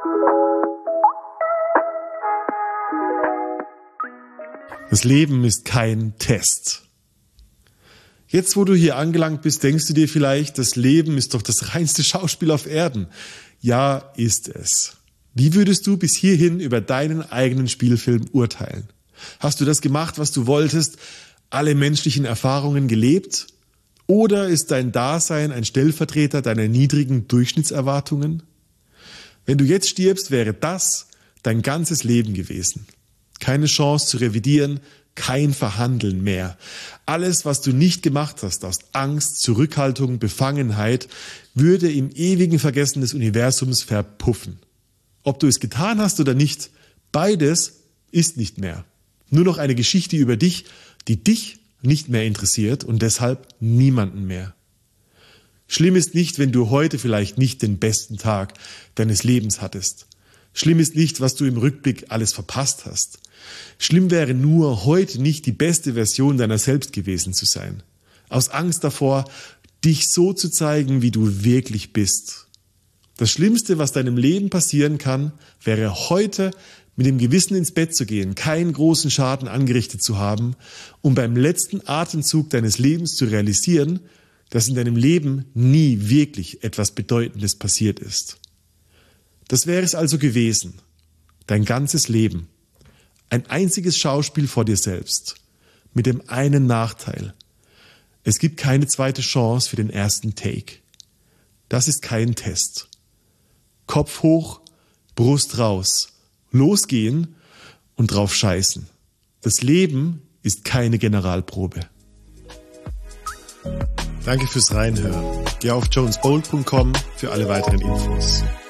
Das Leben ist kein Test. Jetzt, wo du hier angelangt bist, denkst du dir vielleicht, das Leben ist doch das reinste Schauspiel auf Erden. Ja, ist es. Wie würdest du bis hierhin über deinen eigenen Spielfilm urteilen? Hast du das gemacht, was du wolltest, alle menschlichen Erfahrungen gelebt? Oder ist dein Dasein ein Stellvertreter deiner niedrigen Durchschnittserwartungen? Wenn du jetzt stirbst, wäre das dein ganzes Leben gewesen. Keine Chance zu revidieren, kein Verhandeln mehr. Alles, was du nicht gemacht hast, aus Angst, Zurückhaltung, Befangenheit, würde im ewigen Vergessen des Universums verpuffen. Ob du es getan hast oder nicht, beides ist nicht mehr. Nur noch eine Geschichte über dich, die dich nicht mehr interessiert und deshalb niemanden mehr. Schlimm ist nicht, wenn du heute vielleicht nicht den besten Tag deines Lebens hattest. Schlimm ist nicht, was du im Rückblick alles verpasst hast. Schlimm wäre nur, heute nicht die beste Version deiner selbst gewesen zu sein. Aus Angst davor, dich so zu zeigen, wie du wirklich bist. Das Schlimmste, was deinem Leben passieren kann, wäre heute mit dem Gewissen ins Bett zu gehen, keinen großen Schaden angerichtet zu haben, um beim letzten Atemzug deines Lebens zu realisieren, dass in deinem Leben nie wirklich etwas Bedeutendes passiert ist. Das wäre es also gewesen, dein ganzes Leben. Ein einziges Schauspiel vor dir selbst, mit dem einen Nachteil. Es gibt keine zweite Chance für den ersten Take. Das ist kein Test. Kopf hoch, Brust raus, losgehen und drauf scheißen. Das Leben ist keine Generalprobe. Danke fürs Reinhören. Geh auf jonesbold.com für alle weiteren Infos.